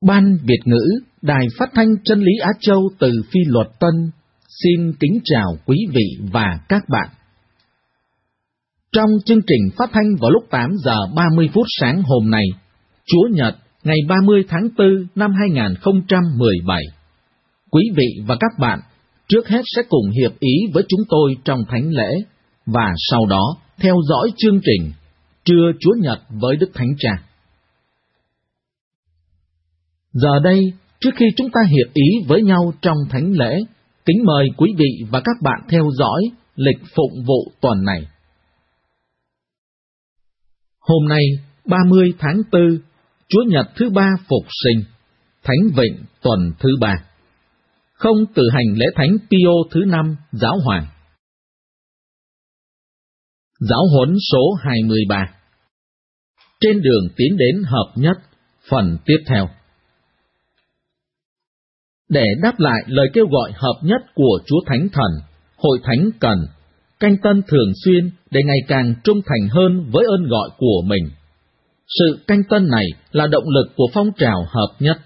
Ban Việt ngữ, Đài Phát thanh Chân lý Á Châu từ Phi Luật Tân, xin kính chào quý vị và các bạn. Trong chương trình phát thanh vào lúc 8 giờ 30 phút sáng hôm nay, Chúa Nhật, ngày 30 tháng 4 năm 2017, quý vị và các bạn trước hết sẽ cùng hiệp ý với chúng tôi trong thánh lễ, và sau đó theo dõi chương trình Trưa Chúa Nhật với Đức Thánh Cha. Giờ đây, trước khi chúng ta hiệp ý với nhau trong thánh lễ, kính mời quý vị và các bạn theo dõi lịch phụng vụ tuần này. Hôm nay, 30 tháng 4, Chúa Nhật thứ ba Phục Sinh, Thánh Vịnh tuần thứ 3. Không tự hành lễ Thánh Pio thứ 5, Giáo Hoàng. Giáo huấn số 23. Trên đường tiến đến hợp nhất, phần tiếp theo. Để đáp lại lời kêu gọi hợp nhất của Chúa Thánh Thần, Hội Thánh cần canh tân thường xuyên để ngày càng trung thành hơn với ơn gọi của mình. Sự canh tân này là động lực của phong trào hợp nhất.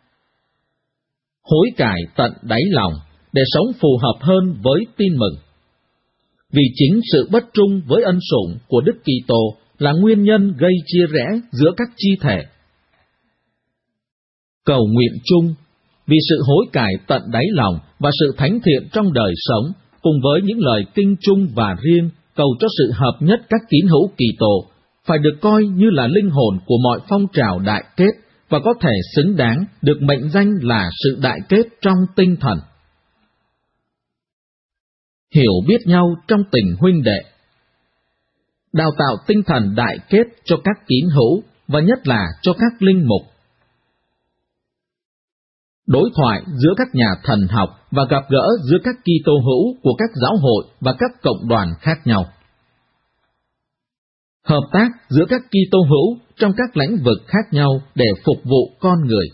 Hối cải tận đáy lòng để sống phù hợp hơn với tin mừng. Vì chính sự bất trung với ân sủng của Đức Kitô là nguyên nhân gây chia rẽ giữa các chi thể. Cầu nguyện chung vì sự hối cải tận đáy lòng và sự thánh thiện trong đời sống, cùng với những lời kinh chung và riêng cầu cho sự hợp nhất các tín hữu Kitô, phải được coi như là linh hồn của mọi phong trào đại kết và có thể xứng đáng được mệnh danh là sự đại kết trong tinh thần. Hiểu biết nhau trong tình huynh đệ. Đào tạo tinh thần đại kết cho các tín hữu và nhất là cho các linh mục. Đối thoại giữa các nhà thần học và gặp gỡ giữa các Kitô hữu của các giáo hội và các cộng đoàn khác nhau. Hợp tác giữa các Kitô hữu trong các lĩnh vực khác nhau để phục vụ con người.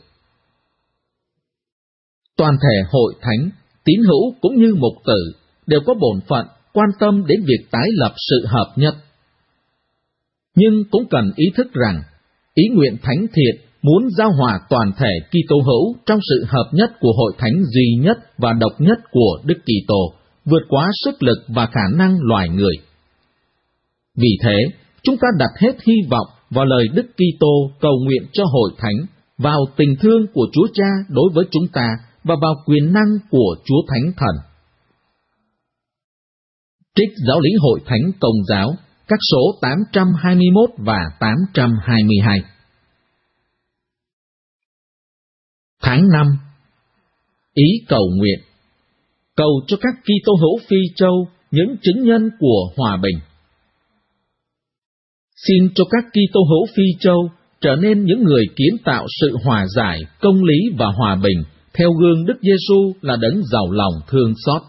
Toàn thể hội thánh, tín hữu cũng như mục tử đều có bổn phận quan tâm đến việc tái lập sự hợp nhất. Nhưng cũng cần ý thức rằng, ý nguyện thánh thiện muốn giao hòa toàn thể Kitô hữu trong sự hợp nhất của hội thánh duy nhất và độc nhất của Đức Kitô, vượt quá sức lực và khả năng loài người. Vì thế, chúng ta đặt hết hy vọng vào lời Đức Kitô cầu nguyện cho hội thánh, vào tình thương của Chúa Cha đối với chúng ta và vào quyền năng của Chúa Thánh Thần. Trích Giáo lý Hội Thánh Công giáo, các số 821 và 822. Tháng 5. Ý cầu nguyện. Cầu cho các Kitô hữu Phi Châu những chứng nhân của hòa bình. Xin cho các Kitô hữu Phi Châu trở nên những người kiến tạo sự hòa giải, công lý và hòa bình theo gương Đức Giêsu là đấng giàu lòng thương xót.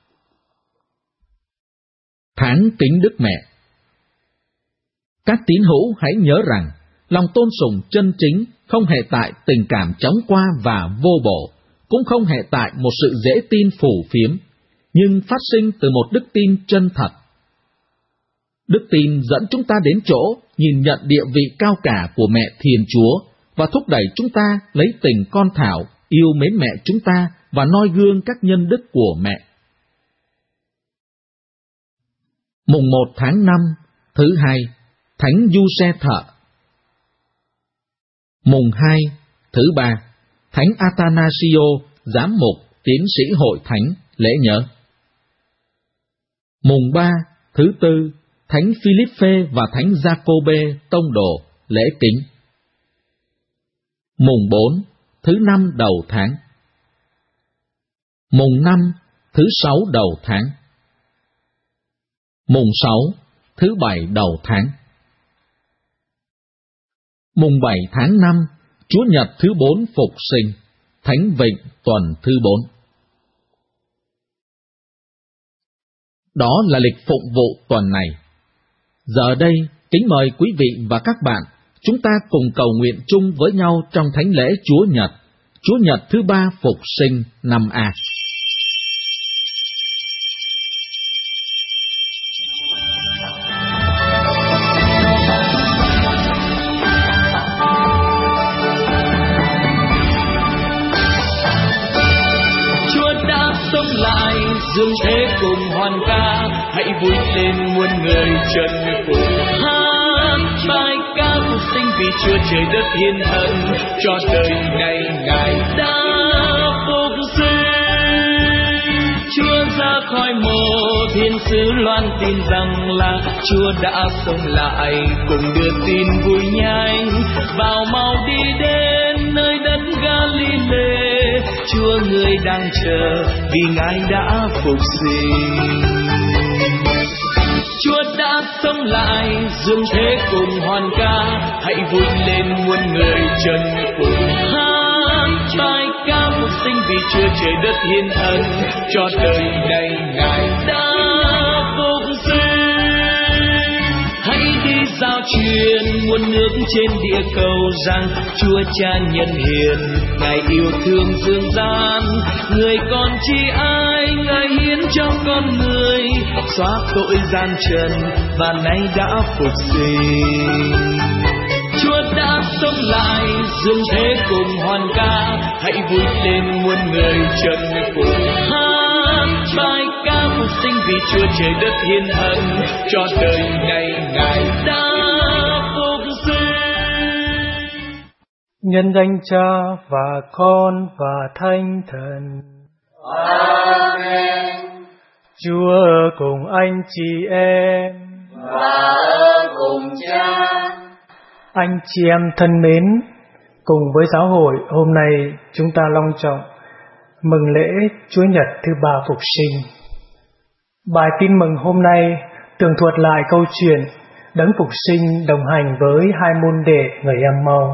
Tháng kính Đức Mẹ. Các tín hữu hãy nhớ rằng, lòng tôn sùng chân chính không hề tại tình cảm chóng qua và vô bổ, cũng không hề tại một sự dễ tin phù phiếm, nhưng phát sinh từ một đức tin chân thật. Đức tin dẫn chúng ta đến chỗ nhìn nhận địa vị cao cả của Mẹ Thiên Chúa và thúc đẩy chúng ta lấy tình con thảo, yêu mến mẹ chúng ta và noi gương các nhân đức của mẹ. Mùng 1 tháng 5, thứ hai, Thánh Giuse Thợ. Mùng 2, thứ ba, Thánh Athanasio, giám mục, tiến sĩ hội thánh, lễ nhớ. Mùng 3, thứ tư, Thánh Philippe và Thánh Giacôbê, tông đồ, lễ kính. Mùng 4, thứ 5 đầu tháng. Mùng 5, thứ 6 đầu tháng. Mùng 6, thứ 7 đầu tháng. Mùng 7 tháng 5, Chúa Nhật thứ 4 Phục Sinh, Thánh Vịnh tuần thứ 4. Đó là lịch phụng vụ tuần này. Giờ đây, kính mời quý vị và các bạn, chúng ta cùng cầu nguyện chung với nhau trong thánh lễ Chúa Nhật thứ 3 Phục Sinh năm A. dương thế cùng hoan ca, hãy vui lên muôn người trần cùng hát bài ca phục sinh, vì Chúa trời đất thiên ân cho đời ngày Ngài đã phục sinh. Chúa ra khỏi mộ, thiên sứ loan tin rằng là Chúa đã sống lại, cùng đưa tin vui nhanh vào mau đi đến nơi đất Galilee. Chúa người đang chờ vì Ngài đã phục sinh. Chúa đã sống lại, dương thế cùng hoan ca, hãy vui lên muôn người trần cùng hát bài ca phục sinh, vì Chúa trời đất hiến ân cho đời này Ngài đã phục sinh. Hãy đi giao truyền muôn nước trên địa cầu rằng Chúa Cha nhân hiền, Ngài yêu thương dương gian, người còn chi ai Ngài hiến cho con người, xóa tội gian trần và nay đã phục sinh. Chúa đã sống lại, dương thế cùng hoan ca, hãy vui lên muôn người trần cùng hát bài ca phục sinh, vì Chúa trời đất hiến ân cho đời này Ngài đã phục sinh. Nhân danh Cha và Con và Thánh Thần. Amen. Chúa ở cùng anh chị em và ở cùng Cha. Anh chị em thân mến, cùng với giáo hội hôm nay chúng ta long trọng mừng lễ Chúa Nhật thứ ba phục sinh. Bài tin mừng hôm nay tường thuật lại câu chuyện Đấng phục sinh đồng hành với hai môn đệ người Em-mau.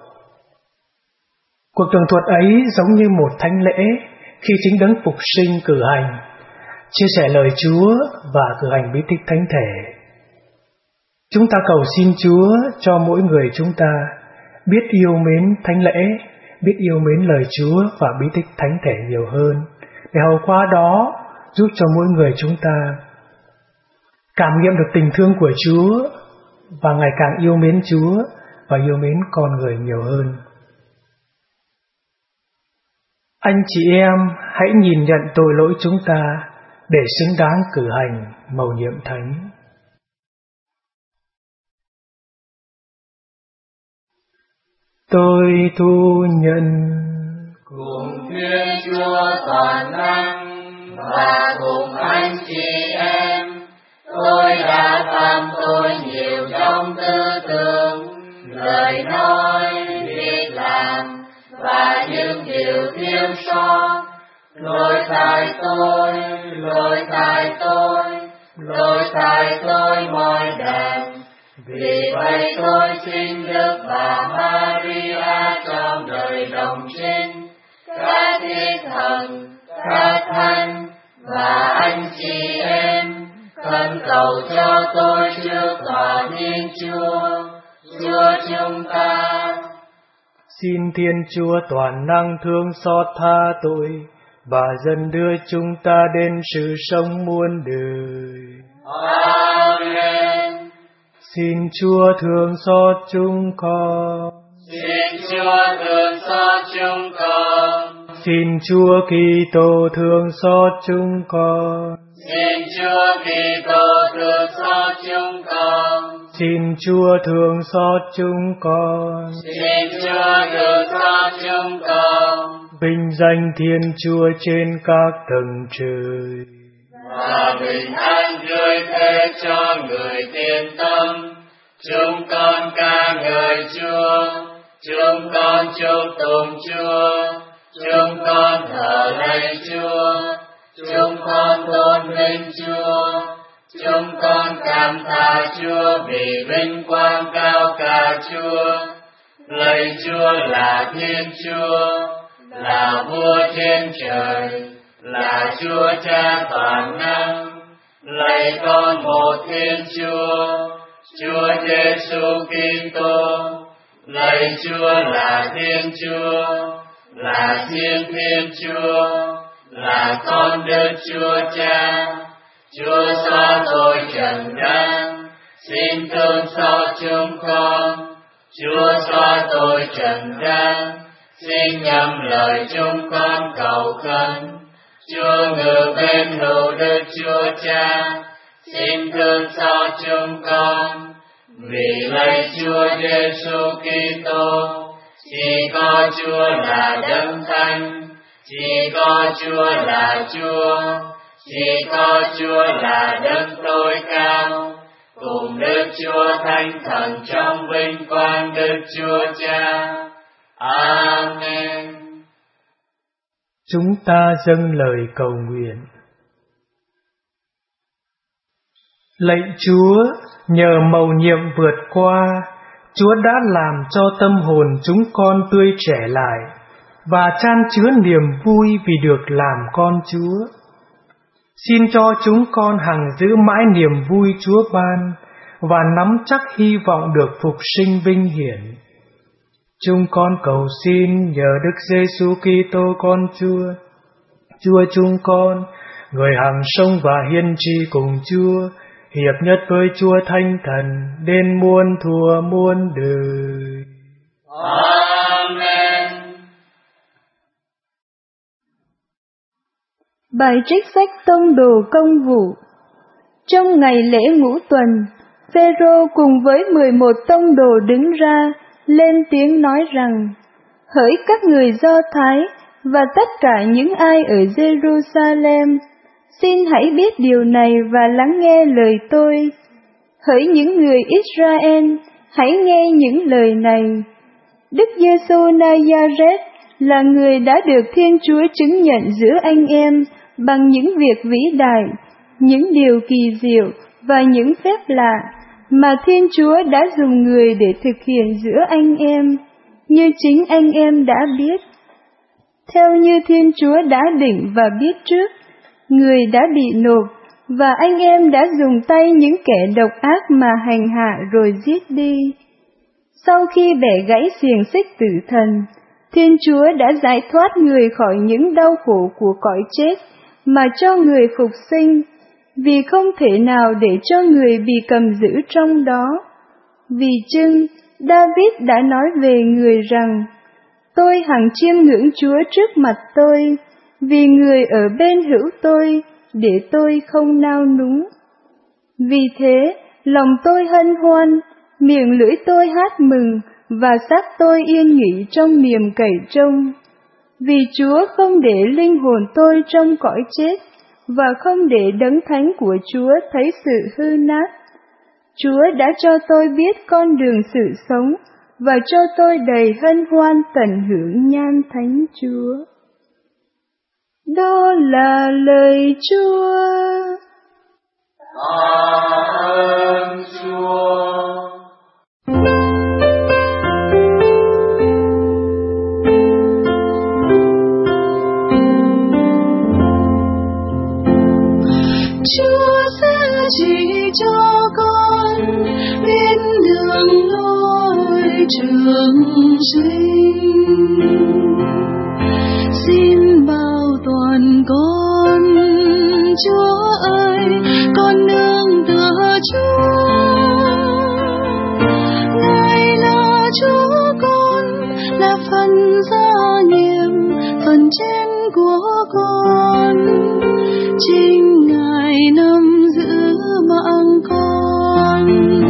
Cuộc tường thuật ấy giống như một thánh lễ khi chính Đấng phục sinh cử hành, chia sẻ lời Chúa và cử hành bí tích thánh thể. Chúng ta cầu xin Chúa cho mỗi người chúng ta biết yêu mến thánh lễ, biết yêu mến lời Chúa và bí tích thánh thể nhiều hơn, để hầu qua đó giúp cho mỗi người chúng ta cảm nghiệm được tình thương của Chúa và ngày càng yêu mến Chúa và yêu mến con người nhiều hơn. Anh chị em hãy nhìn nhận tội lỗi chúng ta để xứng đáng cử hành mầu nhiệm thánh. Tôi thu nhận cùng Thiên Chúa toàn năng và cùng anh chị em, tôi đã phạm tội nhiều trong tư tưởng, lời nói, việc làm và những điều thiếu sót. Lỗi tại tôi, lỗi tại tôi, lỗi tại tôi mọi đền. Vì vậy tôi xin Đức Bà Maria trong đời đồng trinh, các thiên thần, các thánh và anh chị em, khẩn cầu cho tôi trước tòa Thiên Chúa, Chúa chúng ta. Xin Thiên Chúa toàn năng thương xót tha tội và dần đưa chúng ta đến sự sống muôn đời. Amen. Xin Chúa thương xót chúng con. Xin Chúa thương xót chúng con. Xin Chúa Kitô thương xót chúng con. Xin Chúa Kitô thương xót chúng con. Xin Chúa thương xót chúng con. Xin Chúa thương xót chúng con. Vinh danh Thiên Chúa trên các tầng trời. Và bình an gửi thế cho người tiên tâm. Chúng con ca ngợi Chúa, chúng con chúc tụng Chúa, chúng con thờ lạy Chúa, chúng con tôn vinh Chúa, chúng con cảm tạ Chúa vì vinh quang cao cả Chúa. Lạy Chúa là Thiên Chúa, là Vua trên trời, là Chúa Cha toàn năng. Lạy con một Thiên Chúa, Chúa Giêsu Kitô. Lạy Chúa là Thiên Chúa, là Thiên Chúa, là con Đức Chúa Cha. Chúa xóa tội trần gian, xin thương xót chúng con. Chúa xóa tội trần gian, xin nhậm lời chúng con cầu khẩn. Chúa ngự bên hữu Đức Chúa Cha, xin thương xót chúng con. Vì lạy Chúa Giêsu Kitô, chỉ có Chúa là Đấng Thánh, chỉ có Chúa là Chúa, chỉ có Chúa là Đấng tối cao, cùng Đức Chúa Thánh Thần trong vinh quang Đức Chúa Cha. Amen. Chúng ta dâng lời cầu nguyện. Lạy Chúa, nhờ mầu nhiệm vượt qua, Chúa đã làm cho tâm hồn chúng con tươi trẻ lại và chan chứa niềm vui vì được làm con Chúa. Xin cho chúng con hằng giữ mãi niềm vui Chúa ban và nắm chắc hy vọng được phục sinh vinh hiển. Chúng con cầu xin nhờ Đức Giêsu Kitô con Chúa, Chúa chúng con, người hằng sống và hiên tri cùng Chúa, hiệp nhất với Chúa Thánh Thần đến muôn thuở muôn đời. Amen. Bài trích sách Tông Đồ Công vụ. Trong ngày lễ Ngũ Tuần, Phêrô cùng với 11 tông đồ đứng ra, lên tiếng nói rằng: Hỡi các người Do Thái và tất cả những ai ở Jerusalem, xin hãy biết điều này và lắng nghe lời tôi. Hỡi những người Israel, hãy nghe những lời này. Đức Giêsu Nazareth là người đã được Thiên Chúa chứng nhận giữa anh em bằng những việc vĩ đại, những điều kỳ diệu và những phép lạ mà Thiên Chúa đã dùng người để thực hiện giữa anh em, như chính anh em đã biết. Theo như Thiên Chúa đã định và biết trước, người đã bị nộp, và anh em đã dùng tay những kẻ độc ác mà hành hạ rồi giết đi. Sau khi bẻ gãy xiềng xích tử thần, Thiên Chúa đã giải thoát người khỏi những đau khổ của cõi chết mà cho người phục sinh, vì không thể nào để cho người bị cầm giữ trong đó. Vì chưng, David đã nói về người rằng: Tôi hằng chiêm ngưỡng Chúa trước mặt tôi, vì người ở bên hữu tôi, để tôi không nao núng. Vì thế, lòng tôi hân hoan, miệng lưỡi tôi hát mừng, và xác tôi yên nghỉ trong niềm cậy trông. Vì Chúa không để linh hồn tôi trong cõi chết, và không để đấng thánh của Chúa thấy sự hư nát. Chúa đã cho tôi biết con đường sự sống, và cho tôi đầy hân hoan tận hưởng nhan thánh Chúa. Đó là lời Chúa. Ơn Chúa. Chúa sẽ chỉ cho con biết đường lối trường sinh. Xin bảo toàn con, Chúa ơi, con nương tựa Chúa. Ngài là Chúa con, là phần gia nghiệp, phần trên của con. Chính Ngài nắm giữ mạng con.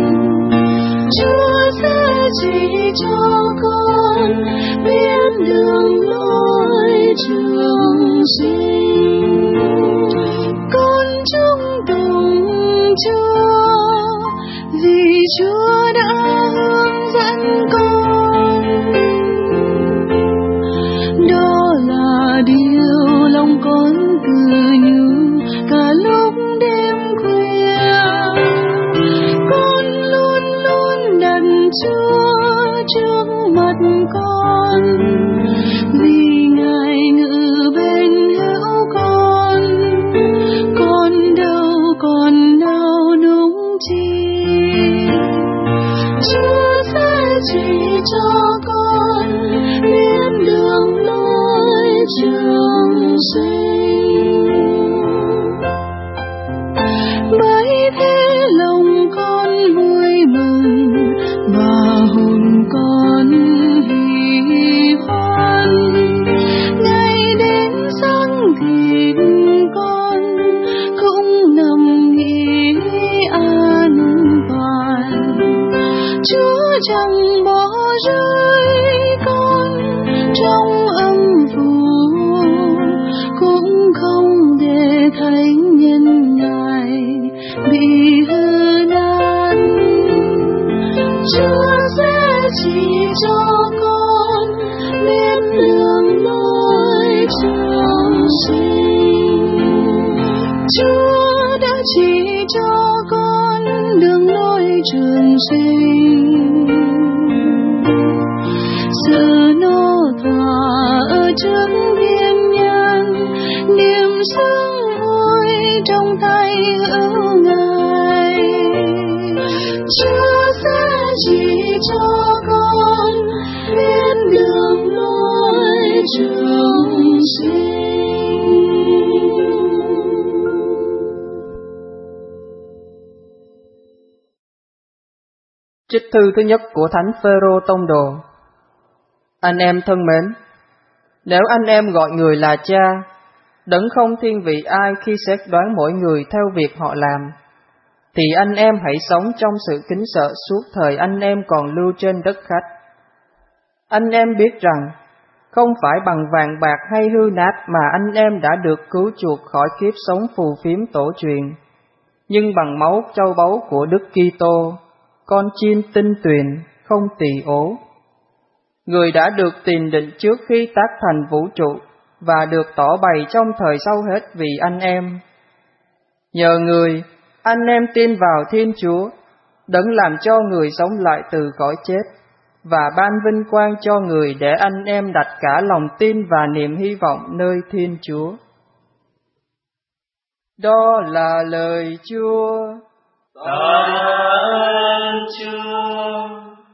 Chúa sẽ chỉ cho con biết đường lối trường sinh. Con chung tùng Chúa, vì Chúa đã hướng dẫn con. Đó là điều lòng con tự nhủ cả lúc đêm khuya. Con luôn luôn đặt Chúa trước mặt con, vì Ngài ngự bên hữu con đâu còn nao núng chi. cho con đường lối trường sinh. Giờ nó thả ở trước thiên nhãn, niềm sướng vui trong tay hữu Ngài. Chúa sẽ chỉ cho con biết đường lối trường sinh. Trích thư thứ nhất của Thánh Phêrô Tông Đồ. Anh em thân mến, nếu anh em gọi người là cha, đấng không thiên vị ai khi xét đoán mỗi người theo việc họ làm, thì anh em hãy sống trong sự kính sợ suốt thời anh em còn lưu trên đất khách. Anh em biết rằng, không phải bằng vàng bạc hay hư nát mà anh em đã được cứu chuộc khỏi kiếp sống phù phiếm tổ truyền, nhưng bằng máu châu báu của Đức Kitô, con chiên tinh tuyền, không tỳ ố. Người đã được tiền định trước khi tác thành vũ trụ và được tỏ bày trong thời sau hết vì anh em. Nhờ người, anh em tin vào Thiên Chúa, đấng làm cho người sống lại từ cõi chết, và ban vinh quang cho người để anh em đặt cả lòng tin và niềm hy vọng nơi Thiên Chúa. Đó là lời Chúa. Tạ ơn Chúa.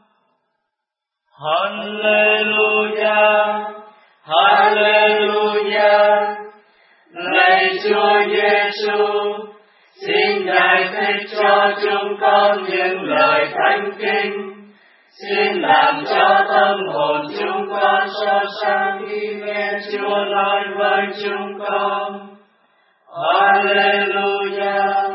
Hallelujah, Hallelujah. Lạy Chúa Giêsu, xin Ngài thích cho chúng con những lời thánh kinh. Xin làm cho tâm hồn chúng con soi sáng khi nghe Chúa nói với chúng con. Hallelujah.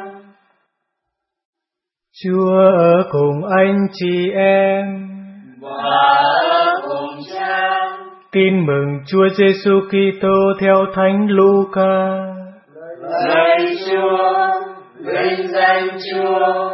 Chúa ở cùng anh chị em và ở cùng Cha. Tin mừng Chúa Giêsu Kitô theo Thánh Luca. Lạy Chúa, vinh danh Chúa.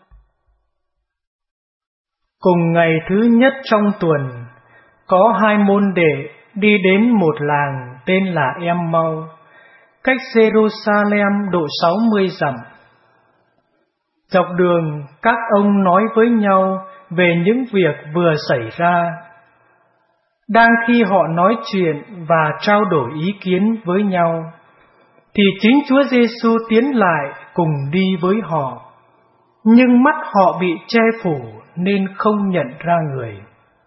Cùng ngày thứ nhất trong tuần, có hai môn đệ đi đến một làng tên là Em-mau, cách Jerusalem độ 60 dặm. Dọc đường, các ông nói với nhau về những việc vừa xảy ra. Đang khi họ nói chuyện và trao đổi ý kiến với nhau, thì chính Chúa Giêsu tiến lại cùng đi với họ, nhưng mắt họ bị che phủ nên không nhận ra người.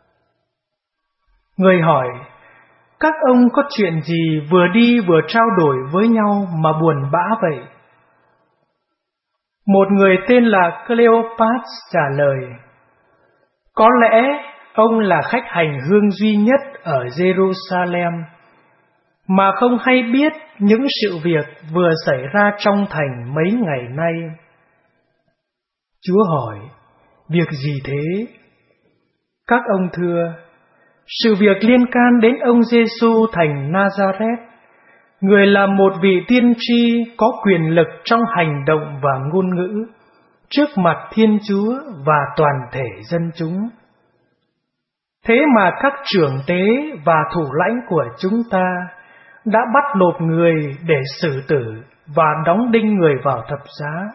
Người hỏi, các ông có chuyện gì vừa đi vừa trao đổi với nhau mà buồn bã vậy? Một người tên là Cleopas trả lời, có lẽ ông là khách hành hương duy nhất ở Jerusalem, mà không hay biết những sự việc vừa xảy ra trong thành mấy ngày nay. Chúa hỏi, việc gì thế? Các ông thưa, sự việc liên can đến ông Giêsu thành Nazareth, người là một vị tiên tri có quyền lực trong hành động và ngôn ngữ, trước mặt Thiên Chúa và toàn thể dân chúng. Thế mà các trưởng tế và thủ lãnh của chúng ta đã bắt nộp người để xử tử và đóng đinh người vào thập giá.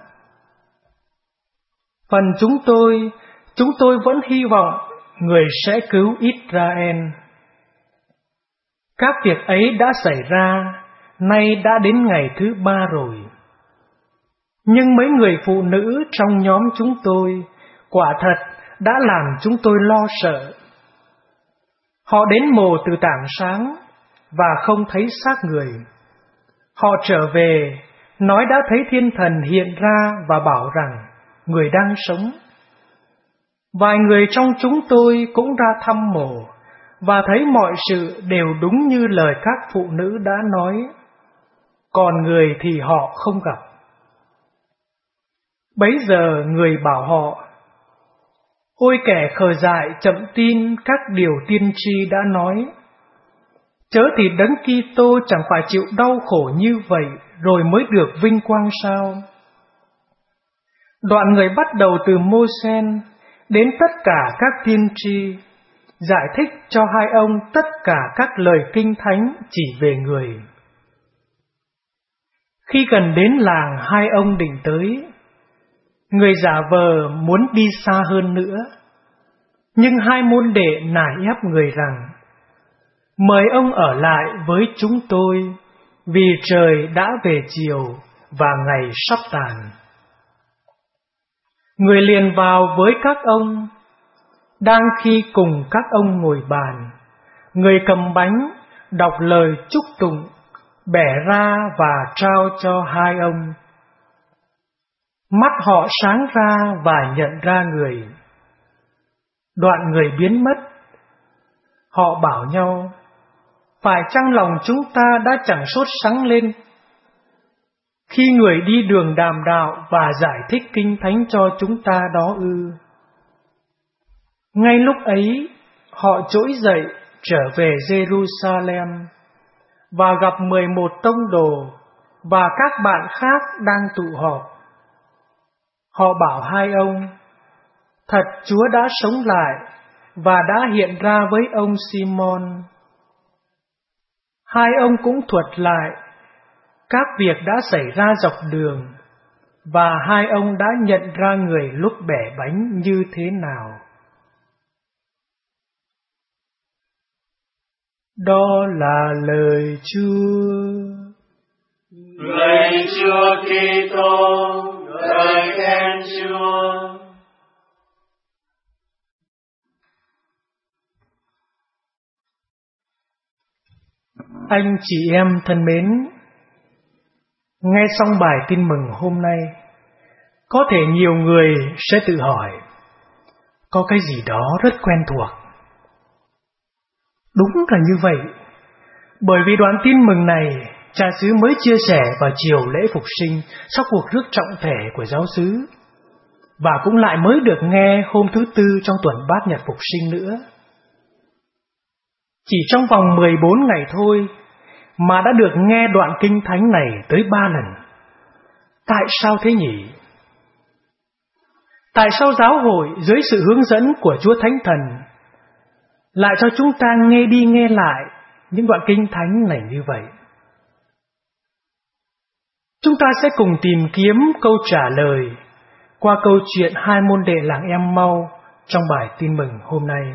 Phần chúng tôi vẫn hy vọng người sẽ cứu Israel. Các việc ấy đã xảy ra, nay đã đến ngày thứ 3 rồi. Nhưng mấy người phụ nữ trong nhóm chúng tôi quả thật đã làm chúng tôi lo sợ. Họ đến mồ từ tảng sáng và không thấy xác người. Họ trở về, nói đã thấy thiên thần hiện ra và bảo rằng người đang sống. Vài người trong chúng tôi cũng ra thăm mồ và thấy mọi sự đều đúng như lời các phụ nữ đã nói, còn người thì họ không gặp. Bấy giờ người bảo họ, ôi kẻ khờ dại chậm tin các điều tiên tri đã nói, chớ thì Đấng Kitô chẳng phải chịu đau khổ như vậy rồi mới được vinh quang sao? Đoạn người bắt đầu từ Mô-sen đến tất cả các tiên tri, giải thích cho hai ông tất cả các lời kinh thánh chỉ về người. Khi gần đến làng hai ông định tới, Người giả vờ muốn đi xa hơn nữa, nhưng hai môn đệ nài ép người rằng: mời ông ở lại với chúng tôi, vì trời đã về chiều và ngày sắp tàn. Người liền vào với các ông. Đang khi cùng các ông ngồi bàn, người cầm bánh đọc lời chúc tụng, bẻ ra và trao cho hai ông. Mắt họ sáng ra và nhận ra người. Đoạn người biến mất. Họ bảo nhau: phải chăng lòng chúng ta đã chẳng sốt sắng lên khi người đi đường đàm đạo và giải thích kinh thánh cho chúng ta đó ư? Ngay lúc ấy, họ trỗi dậy trở về Jerusalem và gặp 11 tông đồ và các bạn khác đang tụ họp. Họ bảo hai ông: thật Chúa đã sống lại và đã hiện ra với ông Simon. Hai ông cũng thuật lại các việc đã xảy ra dọc đường, và hai ông đã nhận ra người lúc bẻ bánh như thế nào. Đó là lời Chúa. Lạy Chúa Kitô, lời khen Chúa. Anh chị em thân mến, nghe xong bài tin mừng hôm nay, có thể nhiều người sẽ tự hỏi, có cái gì đó rất quen thuộc. Đúng là như vậy, bởi vì đoạn tin mừng này, cha xứ mới chia sẻ vào chiều lễ phục sinh sau cuộc rước trọng thể của giáo xứ, và cũng lại mới được nghe hôm thứ tư trong tuần bát nhật phục sinh nữa. Chỉ trong vòng 14 ngày thôi mà đã được nghe đoạn kinh thánh này tới 3 lần. Tại sao thế nhỉ? Tại sao giáo hội dưới sự hướng dẫn của Chúa Thánh Thần lại cho chúng ta nghe đi nghe lại những đoạn kinh thánh này như vậy? Chúng ta sẽ cùng tìm kiếm câu trả lời qua câu chuyện hai môn đệ làng Em-mau trong bài tin mừng hôm nay.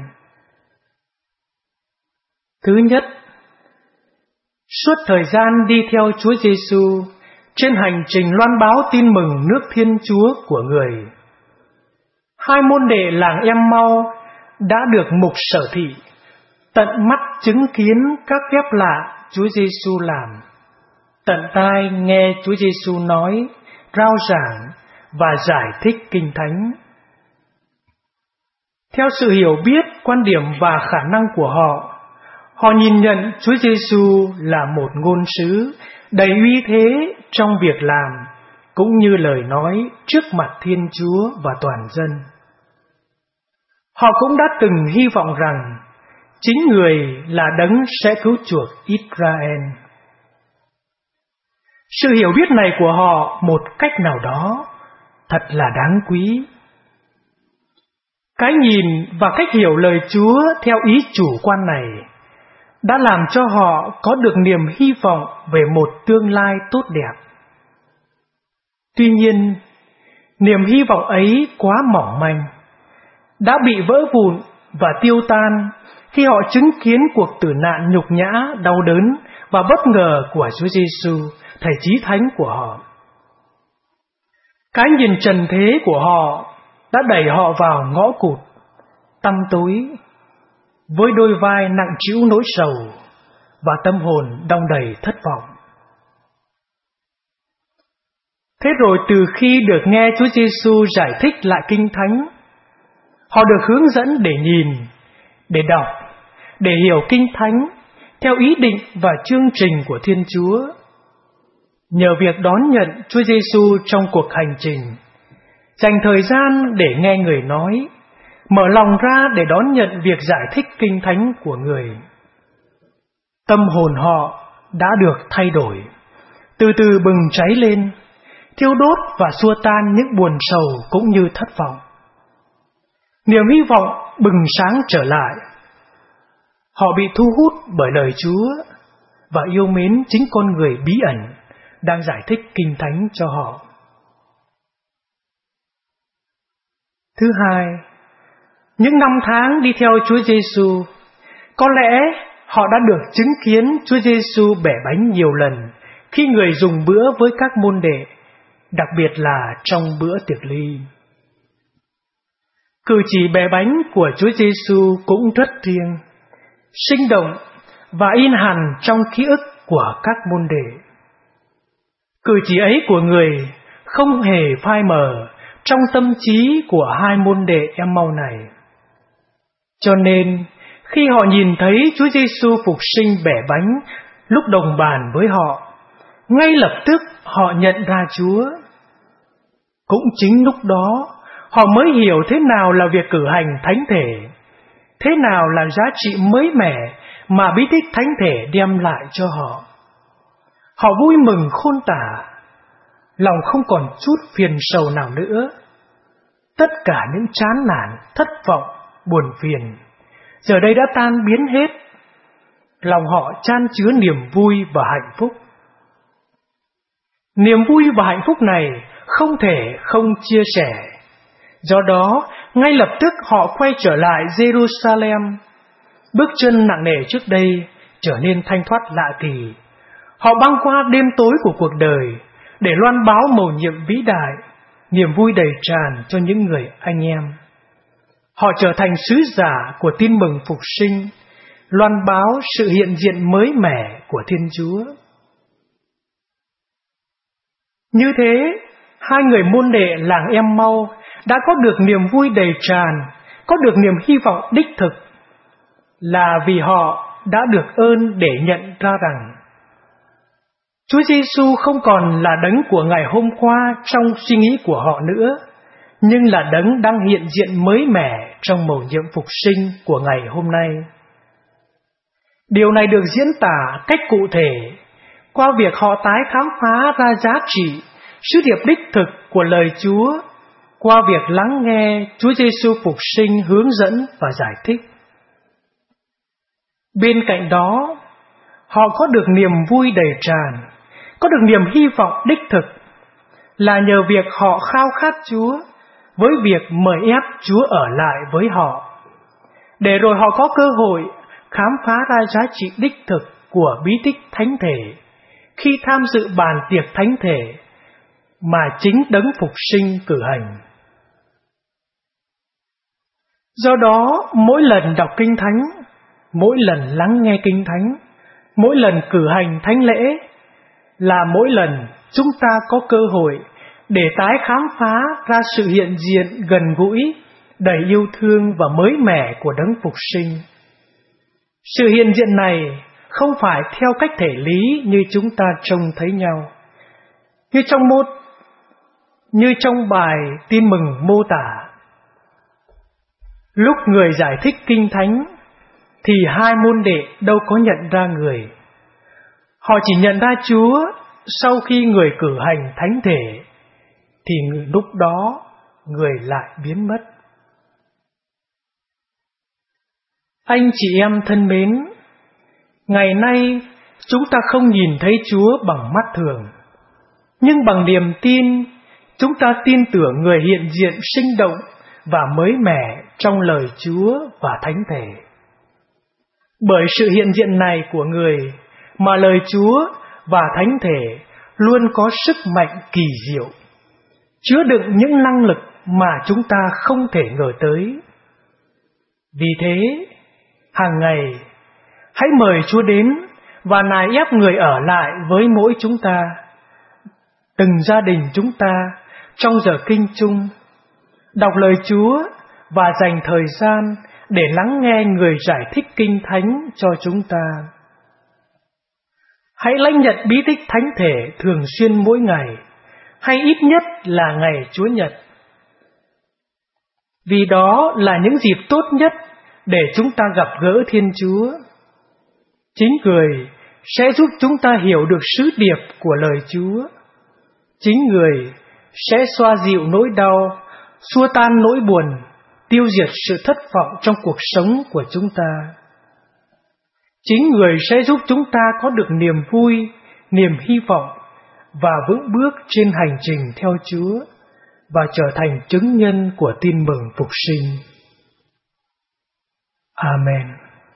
Thứ nhất, suốt thời gian đi theo Chúa Giêsu trên hành trình loan báo tin mừng nước Thiên Chúa của người, hai môn đệ làng Em-mau đã được mục sở thị tận mắt chứng kiến các phép lạ Chúa Giêsu làm, tận tai nghe Chúa Giêsu nói, rao giảng và giải thích kinh thánh. Theo sự hiểu biết, quan điểm và khả năng của họ, họ nhìn nhận Chúa Giêsu là một ngôn sứ đầy uy thế trong việc làm cũng như lời nói trước mặt Thiên Chúa và toàn dân. Họ cũng đã từng hy vọng rằng chính người là đấng sẽ cứu chuộc Israel. Sự hiểu biết này của họ một cách nào đó thật là đáng quý. Cái nhìn và cách hiểu lời Chúa theo ý chủ quan này đã làm cho họ có được niềm hy vọng về một tương lai tốt đẹp. Tuy nhiên, niềm hy vọng ấy quá mỏng manh, đã bị vỡ vụn và tiêu tan khi họ chứng kiến cuộc tử nạn nhục nhã, đau đớn và bất ngờ của Chúa Giêsu, Thầy Chí Thánh của họ. Cái nhìn trần thế của họ đã đẩy họ vào ngõ cụt, tăm tối, với đôi vai nặng trĩu nỗi sầu và tâm hồn đong đầy thất vọng. Thế rồi từ khi được nghe Chúa Giêsu giải thích lại kinh thánh, họ được hướng dẫn để nhìn, để đọc, để hiểu kinh thánh theo ý định và chương trình của Thiên Chúa. Nhờ việc đón nhận Chúa Giêsu trong cuộc hành trình, dành thời gian để nghe người nói, mở lòng ra để đón nhận việc giải thích kinh thánh của người, tâm hồn họ đã được thay đổi, từ từ bừng cháy lên, thiêu đốt và xua tan những buồn sầu cũng như thất vọng. Niềm hy vọng bừng sáng trở lại. Họ bị thu hút bởi lời Chúa và yêu mến chính con người bí ẩn đang giải thích kinh thánh cho họ. Thứ hai, những năm tháng đi theo Chúa Giêsu, có lẽ họ đã được chứng kiến Chúa Giêsu bẻ bánh nhiều lần khi người dùng bữa với các môn đệ, đặc biệt là trong bữa tiệc ly. Cử chỉ bẻ bánh của Chúa Giêsu cũng rất riêng, sinh động và in hằn trong ký ức của các môn đệ. Cử chỉ ấy của người không hề phai mờ trong tâm trí của hai môn đệ Em-mau này. Cho nên, khi họ nhìn thấy Chúa Giêsu phục sinh bẻ bánh lúc đồng bàn với họ, ngay lập tức họ nhận ra Chúa. Cũng chính lúc đó, họ mới hiểu thế nào là việc cử hành thánh thể, thế nào là giá trị mới mẻ mà bí tích thánh thể đem lại cho họ. Họ vui mừng khôn tả, lòng không còn chút phiền sầu nào nữa. Tất cả những chán nản, thất vọng, buồn phiền giờ đây đã tan biến hết. Lòng họ chan chứa niềm vui và hạnh phúc. Niềm vui và hạnh phúc này không thể không chia sẻ. Do đó, ngay lập tức họ quay trở lại Jerusalem. Bước chân nặng nề trước đây trở nên thanh thoát lạ kỳ. Họ băng qua đêm tối của cuộc đời để loan báo mầu nhiệm vĩ đại, niềm vui đầy tràn cho những người anh em. Họ trở thành sứ giả của tin mừng phục sinh, loan báo sự hiện diện mới mẻ của Thiên Chúa. Như thế, hai người môn đệ làng Em-mau đã có được niềm vui đầy tràn, có được niềm hy vọng đích thực, là vì họ đã được ơn để nhận ra rằng Chúa Giêsu không còn là đấng của ngày hôm qua trong suy nghĩ của họ nữa, nhưng là đấng đang hiện diện mới mẻ trong mầu nhiệm phục sinh của ngày hôm nay. Điều này được diễn tả cách cụ thể qua việc họ tái khám phá ra giá trị, sứ điệp đích thực của lời Chúa, qua việc lắng nghe Chúa Giêsu phục sinh hướng dẫn và giải thích. Bên cạnh đó, họ có được niềm vui đầy tràn, có được niềm hy vọng đích thực, là nhờ việc họ khao khát Chúa, với việc mời ép Chúa ở lại với họ, để rồi họ có cơ hội khám phá ra giá trị đích thực của bí tích thánh thể khi tham dự bàn tiệc thánh thể mà chính đấng phục sinh cử hành. Do đó, mỗi lần đọc Kinh Thánh, mỗi lần lắng nghe Kinh Thánh, mỗi lần cử hành thánh lễ là mỗi lần chúng ta có cơ hội để tái khám phá ra sự hiện diện gần gũi, đầy yêu thương và mới mẻ của đấng phục sinh. Sự hiện diện này không phải theo cách thể lý như chúng ta trông thấy nhau. Như trong bài tin mừng mô tả, lúc người giải thích Kinh Thánh thì hai môn đệ đâu có nhận ra người. Họ chỉ nhận ra Chúa sau khi người cử hành thánh thể, thì lúc đó người lại biến mất. Anh chị em thân mến, ngày nay chúng ta không nhìn thấy Chúa bằng mắt thường, nhưng bằng niềm tin, chúng ta tin tưởng người hiện diện sinh động và mới mẻ trong lời Chúa và thánh thể. Bởi sự hiện diện này của người mà lời Chúa và thánh thể luôn có sức mạnh kỳ diệu, chứa đựng những năng lực mà chúng ta không thể ngờ tới. Vì thế, hàng ngày, hãy mời Chúa đến và nài ép người ở lại với mỗi chúng ta, từng gia đình chúng ta trong giờ kinh chung, đọc lời Chúa và dành thời gian để lắng nghe người giải thích Kinh Thánh cho chúng ta. Hãy lãnh nhận bí tích thánh thể thường xuyên mỗi ngày, hay ít nhất là ngày Chúa Nhật. Vì đó là những dịp tốt nhất để chúng ta gặp gỡ Thiên Chúa. Chính Người sẽ giúp chúng ta hiểu được sứ điệp của lời Chúa. Chính Người sẽ xoa dịu nỗi đau, xua tan nỗi buồn, tiêu diệt sự thất vọng trong cuộc sống của chúng ta. Chính Người sẽ giúp chúng ta có được niềm vui, niềm hy vọng và vững bước trên hành trình theo Chúa, và trở thành chứng nhân của tin mừng phục sinh. Amen.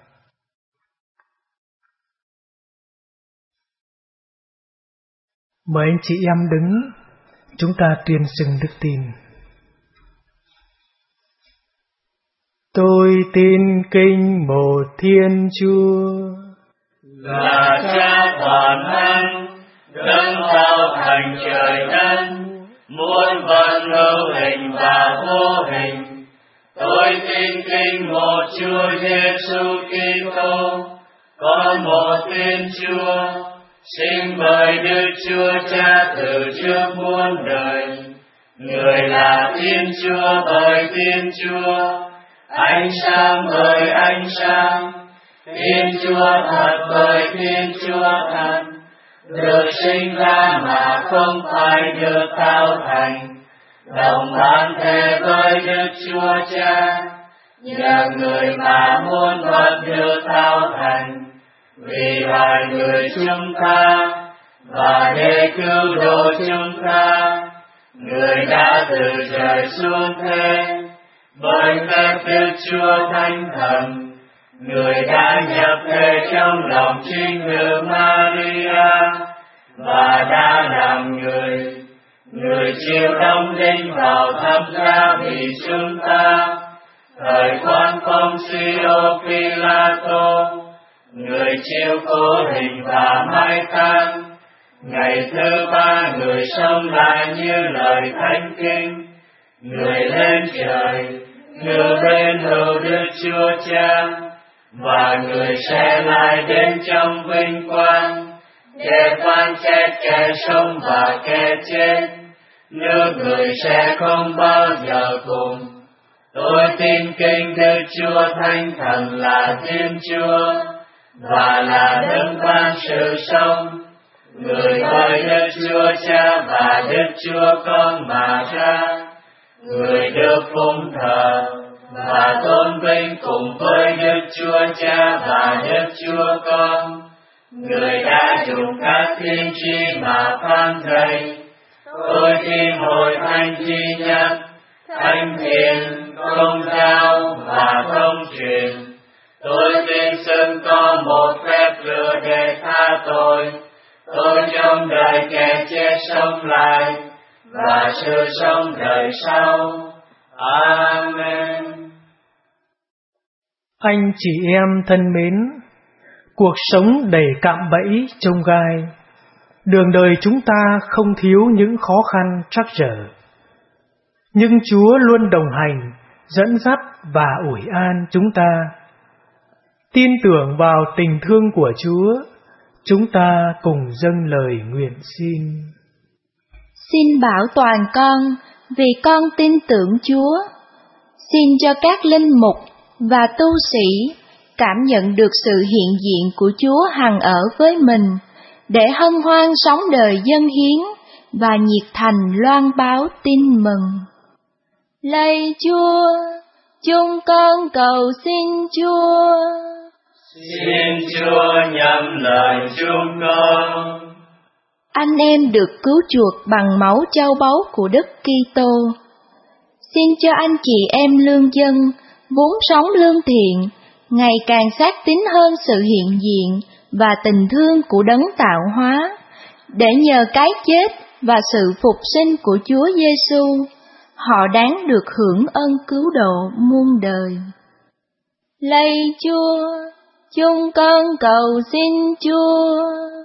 Mời anh chị em đứng, chúng ta tuyên xưng đức tin. Tôi tin kính một Thiên Chúa, là Cha toàn năng, đấng tạo thành trời đất, muôn vật hữu hình và vô hình. Tôi tin kính một Chúa Giêsu Kitô, có một Thiên Chúa, sinh bởi Đức Chúa Cha từ trước muôn đời. Người là Thiên Chúa bởi Thiên Chúa, ánh sáng bởi ánh sáng, Thiên Chúa thật bởi Thiên Chúa thật, được sinh ra mà không phải được tạo thành, đồng bản thể với Đức Chúa Cha, nhờ người mà muôn vật được tạo thành, vì loài người chúng ta và để cứu độ chúng ta, người đã từ trời xuống thế. Bởi phép Đức Chúa Thánh Thần, người đã nhập thể trong lòng trinh nữ Maria và đã làm người. Người chịu đóng đinh vào thập giá vì chúng ta, thời quan Poncio Pilato. Người chịu khổ hình và mai táng. Ngày thứ ba người sống lại như lời Thánh Kinh. Người lên trời, ngự bên hữu Đức Chúa Cha, và người sẽ lại đến trong vinh quang, để phán xét kẻ sống và kẻ chết. Nước người sẽ không bao giờ cùng. Tôi tin kính Đức Chúa Thánh Thần là Thiên Chúa, và là đấng ban sự sống, người bởi Đức Chúa Cha và Đức Chúa Con mà ra. Người được phụng thờ và tôn vinh cùng với Đức Chúa Cha và Đức Chúa Con. Người đã dùng các tiên tri mà phán dạy. Tôi tin hội thánh duy nhất, thánh thiện, công giáo và công truyền. Tôi tin xưng có một phép lửa để tha tội. Tôi trong đời kẻ chết sống lại, và sự sống đời sau. Amen. Anh chị em thân mến, cuộc sống đầy cạm bẫy chông gai, đường đời chúng ta không thiếu những khó khăn trắc trở. Nhưng Chúa luôn đồng hành, dẫn dắt và ủi an chúng ta. Tin tưởng vào tình thương của Chúa, chúng ta cùng dâng lời nguyện xin. Xin bảo toàn con, vì con tin tưởng Chúa. Xin cho các linh mục và tu sĩ cảm nhận được sự hiện diện của Chúa hằng ở với mình, để hân hoan sống đời dâng hiến và nhiệt thành loan báo tin mừng. Lạy Chúa, chúng con cầu xin Chúa. Xin Chúa nhậm lời chúng con. Anh em được cứu chuộc bằng máu châu báu của Đức Kitô. Xin cho anh chị em lương dân vốn sống lương thiện ngày càng xác tín hơn sự hiện diện và tình thương của Đấng tạo hóa, để nhờ cái chết và sự phục sinh của Chúa Giêsu, họ đáng được hưởng ân cứu độ muôn đời. Lạy Chúa, chúng con cầu xin Chúa.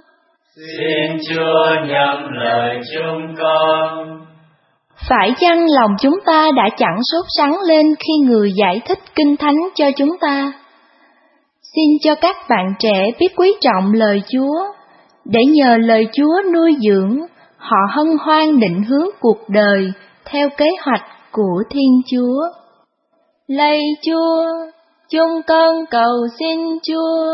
Xin Chúa nhậm lời chúng con. Phải chăng lòng chúng ta đã chẳng sốt sắng lên khi người giải thích Kinh Thánh cho chúng ta? Xin cho các bạn trẻ biết quý trọng lời Chúa, để nhờ lời Chúa nuôi dưỡng, họ hân hoan định hướng cuộc đời theo kế hoạch của Thiên Chúa. Lạy Chúa, chúng con cầu xin Chúa.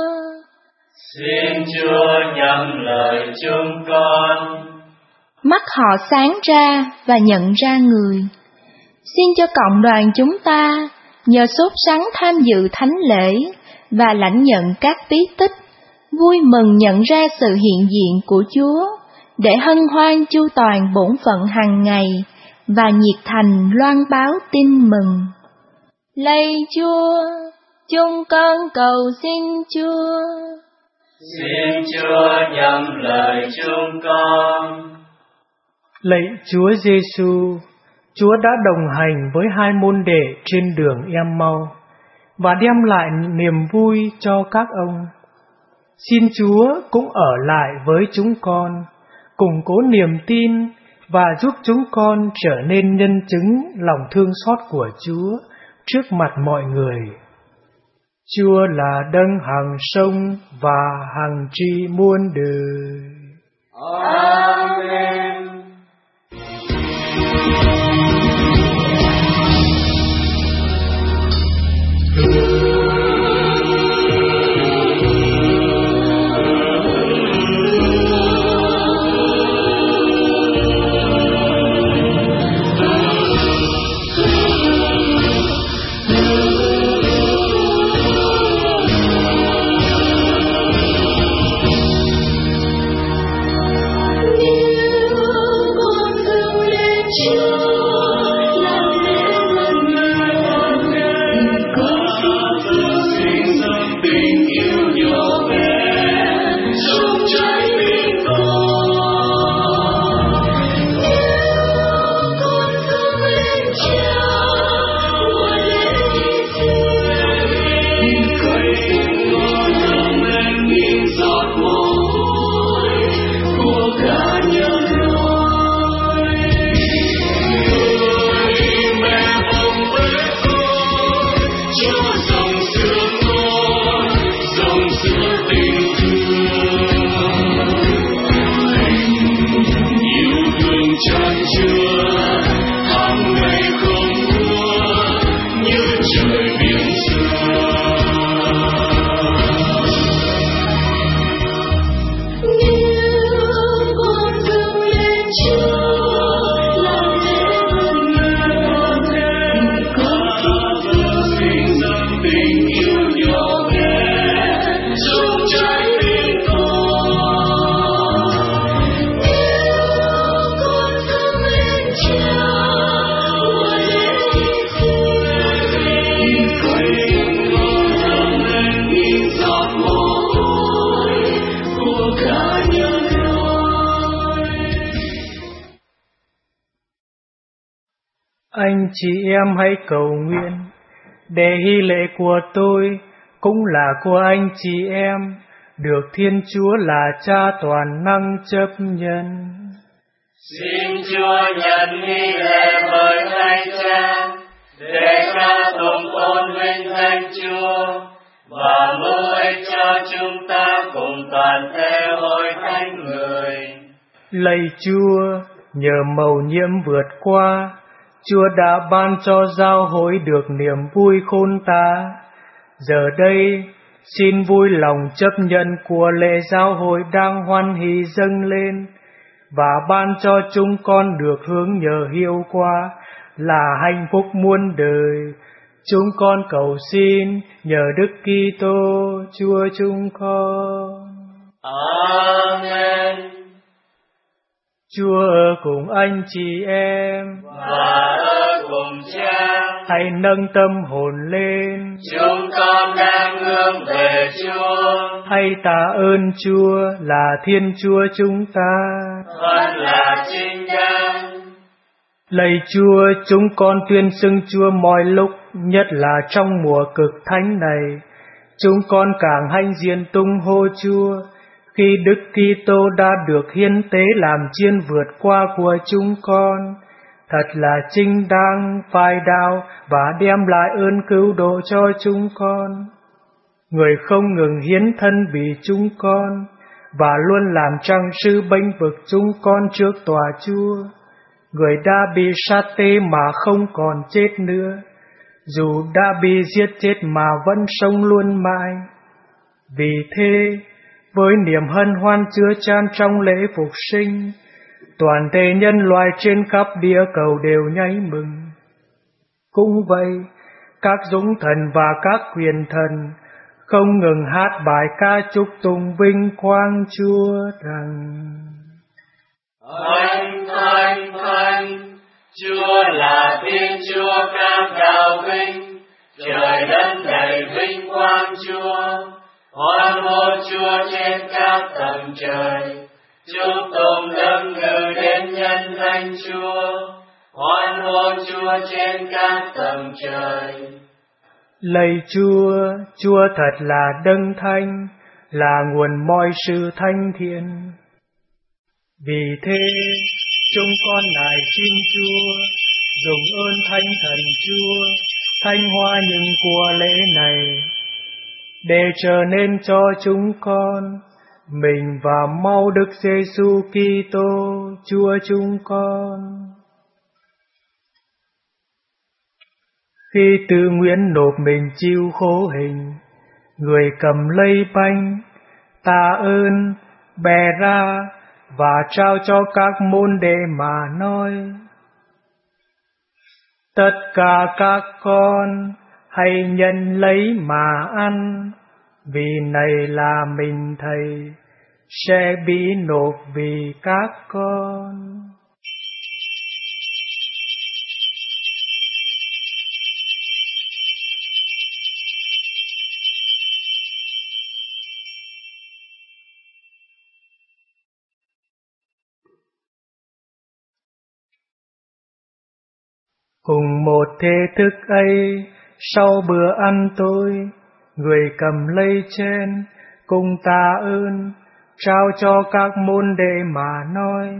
Xin Chúa nhậm lời chúng con. Mắt họ sáng ra và nhận ra người. Xin cho cộng đoàn chúng ta nhờ sốt sắng tham dự thánh lễ và lãnh nhận các bí tích, vui mừng nhận ra sự hiện diện của Chúa, để hân hoan chu toàn bổn phận hàng ngày và nhiệt thành loan báo tin mừng. Lạy Chúa, chúng con cầu xin Chúa. Xin Chúa nhậm lời chúng con. Lạy Chúa Giêsu, Chúa đã đồng hành với hai môn đệ trên đường Em-mau và đem lại niềm vui cho các ông. Xin Chúa cũng ở lại với chúng con, củng cố niềm tin và giúp chúng con trở nên nhân chứng lòng thương xót của Chúa trước mặt mọi người. Chúa là đấng hằng sống và hằng trị muôn đời. Amen. Anh chị em hãy cầu nguyện để hy lễ của tôi cũng là của anh chị em, được Thiên Chúa là Cha toàn năng chấp nhận. Xin Chúa nhận hy lễ bởi Thánh Cha, để ca tụng tôn vinh Thánh Chúa và mưu ích cho chúng ta cùng toàn thể hội thánh người. Lạy Chúa, nhờ mầu nhiệm vượt qua, Chúa đã ban cho giáo hội được niềm vui khôn tả. Giờ đây, xin vui lòng chấp nhận của lễ giáo hội đang hoan hỷ dâng lên, và ban cho chúng con được hướng nhờ hiệu quả là hạnh phúc muôn đời. Chúng con cầu xin nhờ Đức Kitô Chúa chúng con. Amen. Chúa ở cùng anh chị em và ở cùng Cha. Hãy nâng tâm hồn lên. Chúng con đang hướng về Chúa. Hãy tạ ơn Chúa là Thiên Chúa chúng ta. Thật là chính đáng. Lạy Chúa, chúng con tuyên xưng Chúa mọi lúc, nhất là trong mùa cực thánh này. Chúng con càng hãnh diện tung hô Chúa, khi Đức Kitô đã được hiến tế làm chiên vượt qua của chúng con. Thật là chính đáng, phai đạo và đem lại ơn cứu độ cho chúng con. Người không ngừng hiến thân vì chúng con, và luôn làm trang sư bênh vực chúng con trước tòa Chúa. Người đã bị sát tế mà không còn chết nữa, dù đã bị giết chết mà vẫn sống luôn mãi. Vì thế, với niềm hân hoan chứa chan trong lễ phục sinh, toàn thể nhân loại trên khắp địa cầu đều nhảy mừng. Cũng vậy, các dũng thần và các quyền thần không ngừng hát bài ca chúc tụng vinh quang Chúa rằng: Thánh, thánh, thánh, Chúa là Thiên Chúa các đạo vinh, trời đất đầy vinh quang Chúa. Hoan hô Chúa trên các tầng trời, chúc tụng đấng ngự đến nhân danh Chúa. Hoan hô Chúa trên các tầng trời. Lạy Chúa, Chúa thật là đấng thánh, là nguồn mọi sự thanh thiện. Vì thế, chúng con nài xin Chúa, dùng ơn Thánh Thần Chúa, thanh hóa những của lễ này, để trở nên cho chúng con mình và mau Đức Giêsu Kitô Chúa chúng con. Khi tự nguyện nộp mình chịu khổ hình, người cầm lấy bánh, tạ ơn, bè ra và trao cho các môn đệ mà nói: Tất cả các con hãy nhận lấy mà ăn, vì này là mình Thầy sẽ bị nộp vì các con. Cùng một thế thức ấy, sau bữa ăn tối, người cầm lấy chén, cùng tạ ơn, trao cho các môn đệ mà nói: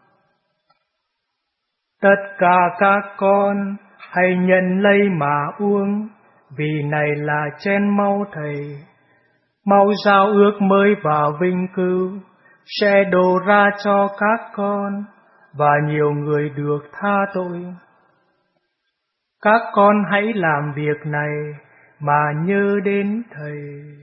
Tất cả các con hãy nhận lấy mà uống, vì này là chén máu Thầy, máu giao ước mới và vinh cưu, sẽ đổ ra cho các con và nhiều người được tha tội. Các con hãy làm việc này mà nhớ đến Thầy.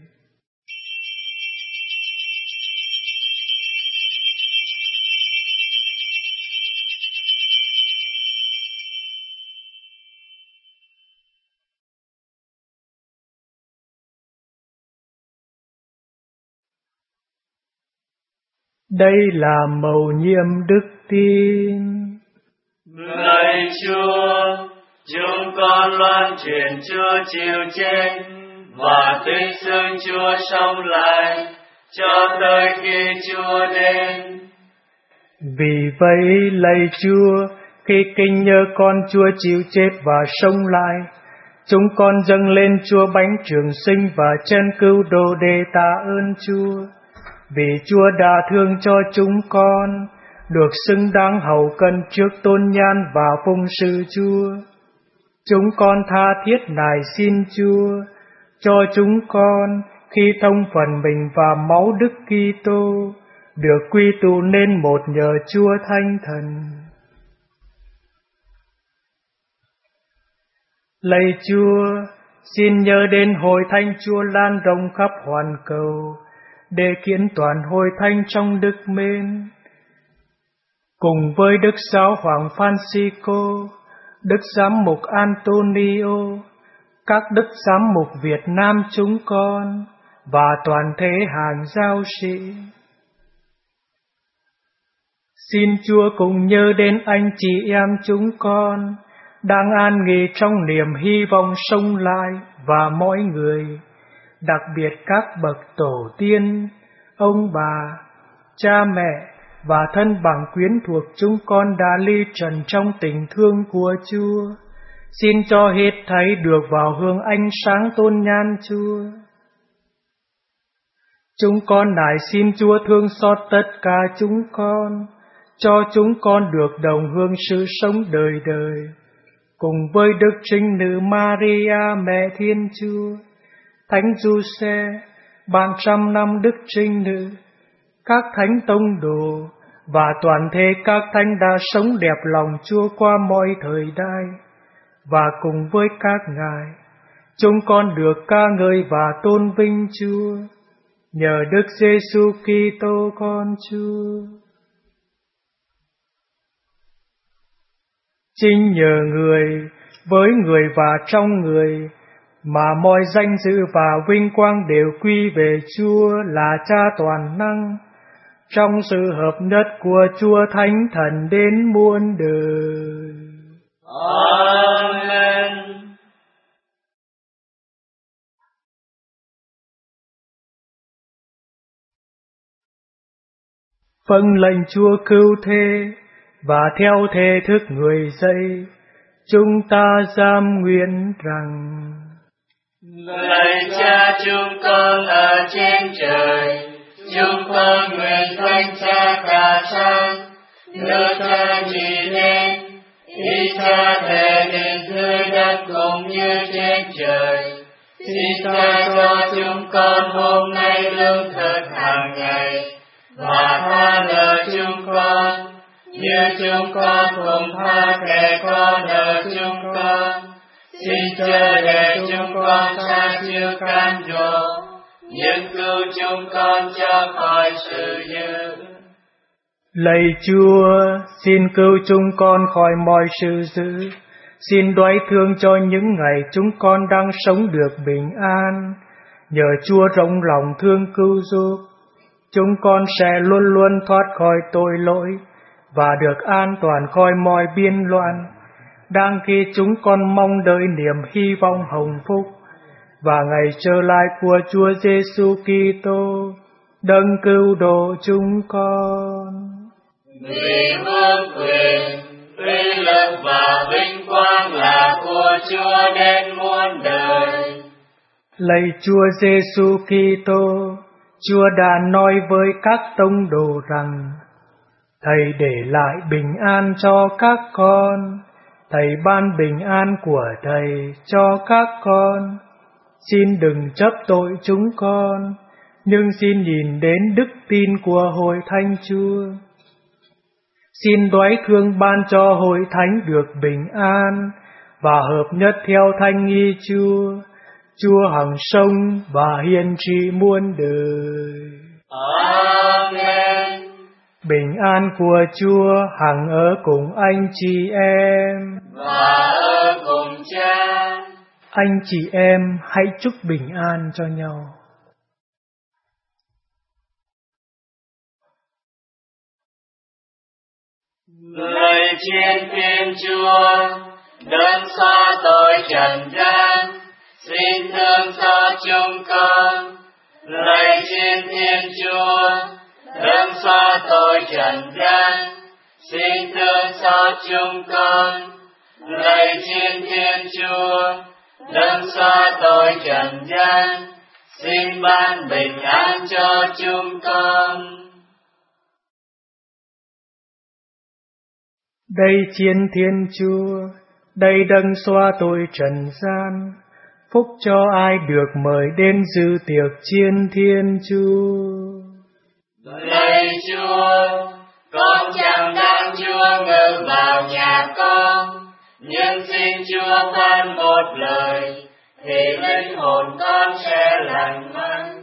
Đây là mầu nhiệm đức tin. Lạy Chúa, chúng con loan truyền Chúa chịu chết và tuyên xưng Chúa sống lại cho tới khi Chúa đến. Vì vậy, lạy Chúa, khi kinh nhớ con Chúa chịu chết và sống lại, chúng con dâng lên Chúa bánh trường sinh và chén cứu độ để tạ ơn Chúa. Vì Chúa đã thương cho chúng con, được xứng đáng hầu cân trước tôn nhan và phụng sự Chúa. Chúng con tha thiết nài xin Chúa, cho chúng con khi thông phần mình và máu Đức Kitô, được quy tụ nên một nhờ Chúa Thánh Thần. Lạy Chúa, xin nhớ đến hội thánh Chúa lan rộng khắp hoàn cầu, để kiến toàn hội thánh trong đức mến. Cùng với Đức Giáo Hoàng Francisco, Đức Giám mục Antonio, các Đức Giám mục Việt Nam chúng con, và toàn thể hàng giáo sĩ. Xin Chúa cùng nhớ đến anh chị em chúng con, đang an nghỉ trong niềm hy vọng sống lại, và mỗi người, đặc biệt các bậc tổ tiên, ông bà, cha mẹ và thân bằng quyến thuộc chúng con đã ly trần trong tình thương của Chúa. Xin cho hết thảy được vào hương ánh sáng tôn nhan Chúa. Chúng con nài xin Chúa thương xót tất cả chúng con, cho chúng con được đồng hương sự sống đời đời, cùng với Đức Trinh Nữ Maria Mẹ Thiên Chúa, Thánh Giuse, ban trăm năm Đức Trinh Nữ, các thánh tông đồ và toàn thể các thánh đã sống đẹp lòng Chúa qua mọi thời đại. Và cùng với các ngài, chúng con được ca ngợi và tôn vinh Chúa, nhờ Đức Giêsu Kitô con Chúa. Chính nhờ người, với người và trong người, mà mọi danh dự và vinh quang đều quy về Chúa là Cha toàn năng, trong sự hợp nhất của Chúa Thánh Thần đến muôn đời. Amen. Vâng lệnh Chúa cứu thế, và theo thế thức người dạy, chúng ta dám nguyện rằng: Lạy Cha chúng con ở trên trời, chúng con nguyện thánh Cha cả sáng, nước Cha trị đến, ý Cha thể hiện dưới đất cũng như trên trời. Xin tha cho chúng con hôm nay lương thực hàng ngày, và tha nợ chúng con, như chúng con cũng tha kẻ có nợ chúng con. Xin chớ để chúng con sa chiêu cám dỗ, nhưng cứu chúng con cho khỏi sự dữ. Lạy Chúa, xin cứu chúng con khỏi mọi sự dữ. Xin đoái thương cho những ngày chúng con đang sống được bình an. Nhờ Chúa rộng lòng thương cứu giúp, chúng con sẽ luôn luôn thoát khỏi tội lỗi và được an toàn khỏi mọi biên loạn, đang khi chúng con mong đợi niềm hy vọng hồng phúc và ngày trở lại của Chúa Giêsu Kitô, đấng cứu độ chúng con. Vì vương quyền, uy lực và vinh quang là của Chúa đến muôn đời. Lạy Chúa Giêsu Kitô, Chúa đã nói với các tông đồ rằng: Thầy để lại bình an cho các con, Thầy ban bình an của Thầy cho các con. Xin đừng chấp tội chúng con, nhưng xin nhìn đến đức tin của Hội Thánh Chúa. Xin đoái thương ban cho Hội Thánh được bình an và hợp nhất theo thánh ý Chúa, Chúa hằng sống và hiền trị muôn đời. Amen. Bình an của Chúa hằng ở cùng anh chị em và ở cùng Cha. Anh chị em hãy chúc bình an cho nhau. Lạy Thiên Thiên Chúa, đấng xóa tội trần gian, xin thương xót chúng con. Lạy Thiên Thiên Chúa, đấng xóa tội trần gian, xin thương xót chúng con. Lạy Thiên Thiên Chúa, đấng xóa tội trần gian, xin ban bình an cho chúng con. Đây Chiến Thiên Chúa, đây đấng xóa tội trần gian, phúc cho ai được mời đến dự tiệc Chiến Thiên Chúa. Lạy Chúa, con chẳng đáng Chúa ngự vào nhà con, nhưng xin Chúa phán một lời, thì linh hồn con sẽ lành mạnh.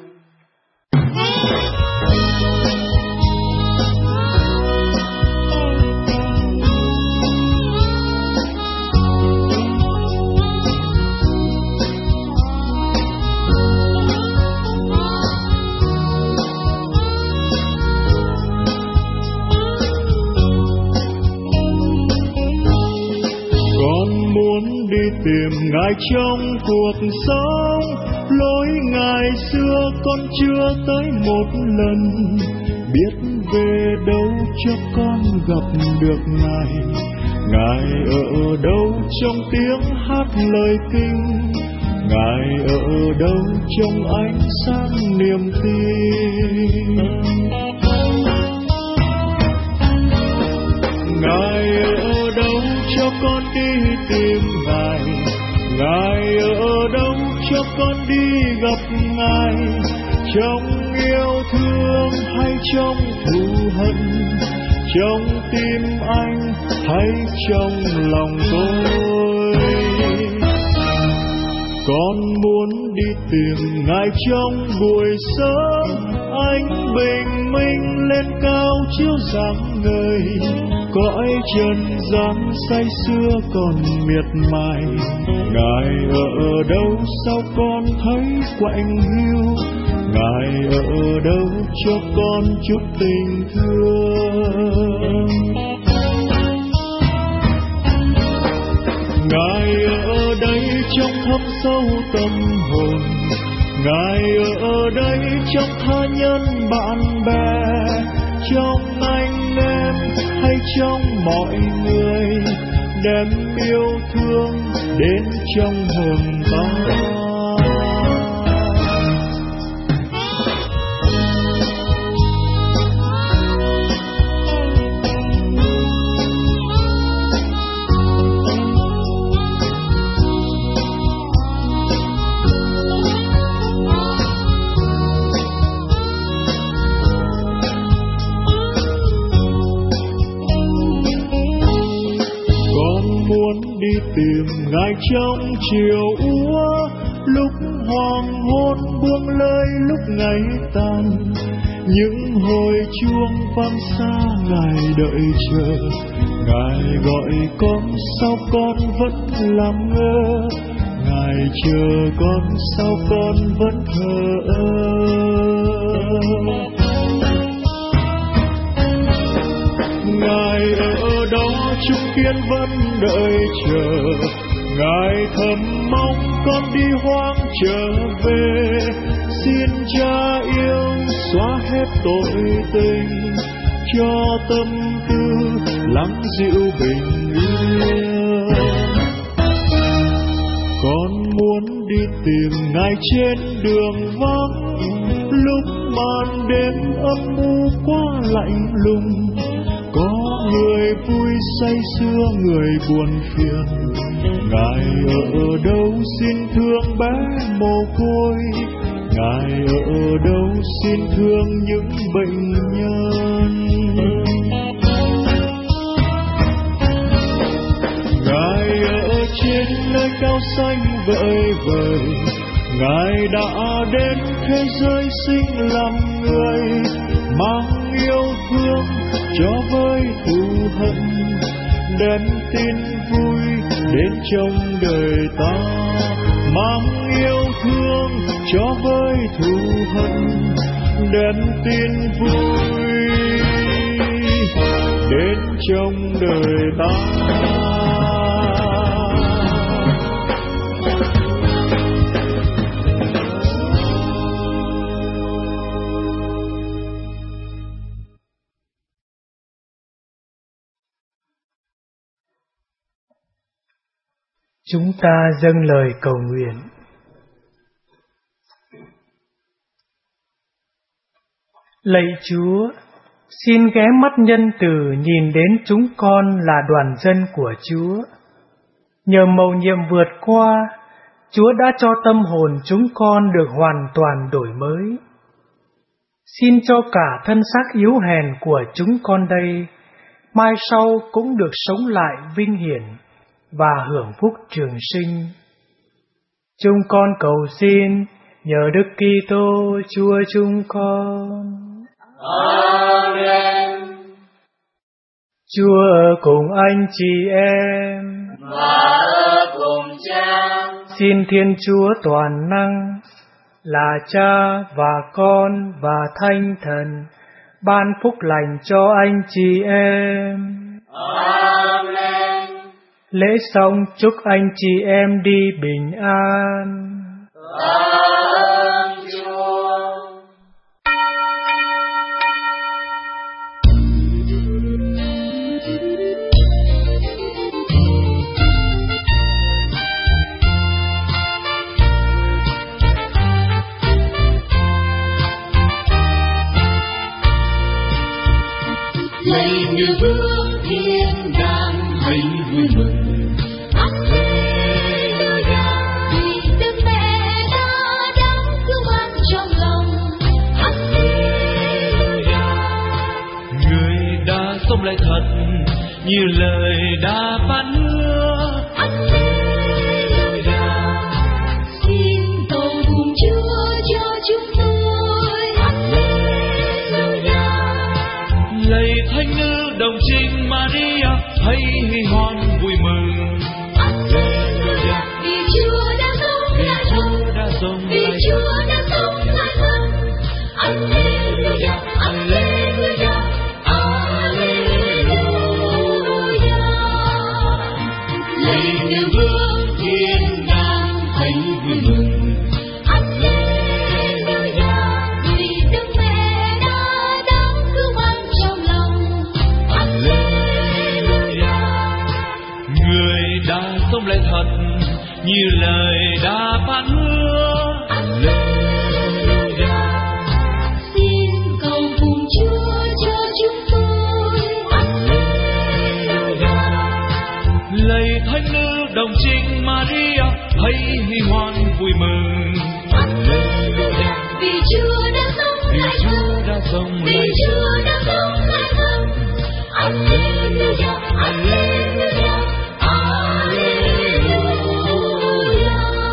Tìm Ngài trong cuộc sống, lối Ngài xưa con chưa tới một lần. Biết về đâu cho con gặp được Ngài, Ngài ở đâu trong tiếng hát lời kinh, Ngài ở đâu trong ánh sáng niềm tin. Ngài ở đâu cho con đi tìm Ngài, Ngài ở đâu cho con đi gặp Ngài, trong yêu thương hay trong thù hận, trong tim anh hay trong lòng tôi. Con muốn đi tìm Ngài trong buổi sớm, ánh bình minh lên cao chiếu rạng ngời, cõi trần gian say sưa còn miệt mài. Ngài ở đâu sao con thấy quạnh hiu, Ngài ở đâu cho con chút tình thương. trong thâm sâu tâm hồn. Ngài ở đây trong tha nhân bạn bè, trong anh em hay trong mọi người, đem yêu thương đến trong hồn ta. Đi tìm Ngài trong chiều úa, lúc hoàng hôn buông lơi lúc ngày tàn. Những hồi chuông vang xa Ngài đợi chờ, Ngài gọi con sao con vẫn làm ngơ, Ngài chờ con sao con vẫn thờ ơ. Ngài ở đó chứng kiến vẫn đợi chờ, Ngài thầm mong con đi hoang trở về. Xin Cha yêu xóa hết tội tình, cho tâm tư lắng dịu bình yên. Con muốn đi tìm Ngài trên đường vắng, lúc màn đêm âm u quá lạnh lùng. Có người vui say sưa, người buồn phiền. Ngài ở đâu xin thương bé mồ côi, Ngài ở đâu xin thương những bệnh nhân. Ngài ở trên nơi cao xanh vợi vợi, Ngài đã đến thế giới sinh làm người, mang yêu thương cho với thù hận, đem tin vui đến trong đời ta. Mang yêu thương cho với thù hận, đem tin vui đến trong đời ta. Chúng ta dâng lời cầu nguyện. Lạy Chúa, xin ghé mắt nhân từ nhìn đến chúng con là đoàn dân của Chúa. Nhờ mầu nhiệm vượt qua, Chúa đã cho tâm hồn chúng con được hoàn toàn đổi mới. Xin cho cả thân xác yếu hèn của chúng con đây, mai sau cũng được sống lại vinh hiển và hưởng phúc trường sinh. Chúng con cầu xin nhờ Đức Kitô Chúa chúng con. Amen. Chúa ở cùng anh chị em và ở cùng Cha. Xin Thiên Chúa toàn năng là Cha và Con và Thánh Thần ban phúc lành cho anh chị em. Amen. Lễ xong chúc anh chị em đi bình an. Ơn Chúa. Lạy như bước thiên đàng hãy vui mừng. Sống lại thật như lời đã phán hứa. Alleluia. Xin cầu cùng Chúa cho chúng tôi. Alleluia. Lạy Thánh Nữ đồng trinh Maria, hãy hoan vui mừng. Alleluia. Vì Chúa đã sống lại thật. Vì Chúa đã sống lại thật. Alleluia. Alleluia. Như bước thiên đàng như lời đã phán hứa. Xin cầu cùng Chúa cho chúng tôi. Lạy thánh nữ đồng trinh Maria, hãy huy hoan vui mừng. Vì Chúa đã sống lại thân, vì Chúa đã sống lại thân. Alleluia, alleluia, alleluia.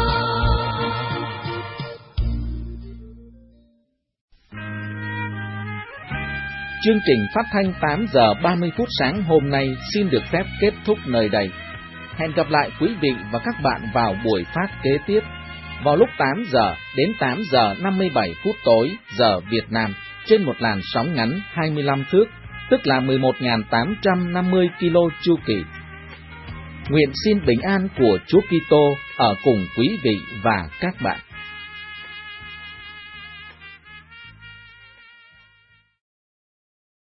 Chương trình phát thanh 8 giờ 30 phút sáng hôm nay xin được phép kết thúc nơi đây. Hẹn gặp lại quý vị và các bạn vào buổi phát kế tiếp vào lúc 8 giờ đến 8 giờ 57 phút tối giờ Việt Nam trên một làn sóng ngắn 25 thước, tức là 11.850 kilo chu kỳ. Nguyện xin bình an của Chúa Kitô ở cùng quý vị và các bạn.